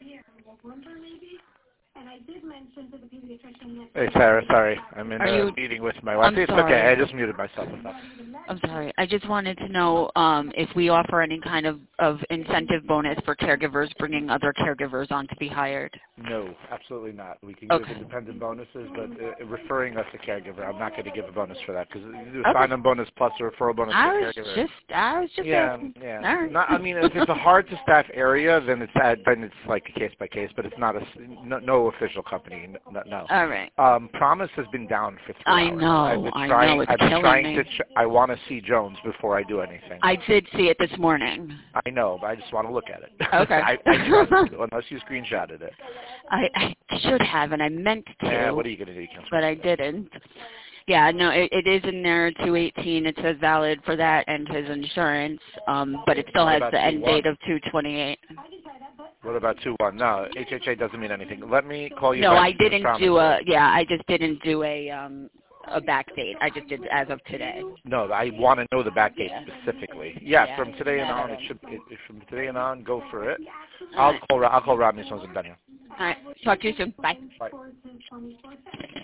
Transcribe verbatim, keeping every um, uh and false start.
Hey, Sarah, sorry. I'm in Are a you, meeting with my wife. I'm It's sorry. okay. I just muted myself. I'm sorry. I just wanted to know um, if we offer any kind of, of incentive bonus for caregivers bringing other caregivers on to be hired. No, absolutely not. We can Okay. give independent bonuses, but uh, referring us a caregiver, I'm not going to give a bonus for that because you do a Okay. sign-on bonus plus a referral bonus I for a was caregiver. just, I was just Yeah, asking. yeah. All right. Not, I mean, if it's a hard-to-staff area, then it's uh, then it's like a case-by-case, but it's not a no, no official company. No. no. All right. Um, Promise has been down for three I hours. know, I've been I trying, know. It's I've been killing trying me. to. Ch- I want to see Jones before I do anything. I did see it this morning. I know, but I just want to look at it. Okay. I, I trust you, unless you screenshotted it. I, I should have, and I meant to. Yeah, what are you going to do? You can't but I didn't. Yeah, no, it, it is in there, two eighteen. It says valid for that and his insurance, um, but it still What has about the end two one? date of two twenty-eight. What about two one? No, H H A doesn't mean anything. Let me call you No, back. I didn't Promise. do a, yeah, I just didn't do a, um, a back date. I just did as of today. No, I want to know the back date Yeah. specifically. Yeah, Yeah. from today and Yeah, on, that it should. It, it, from today and on, go for it. All I'll right. call. I'll call Rodney as soon as I'm done here. All right. Talk to you soon. Bye. Bye.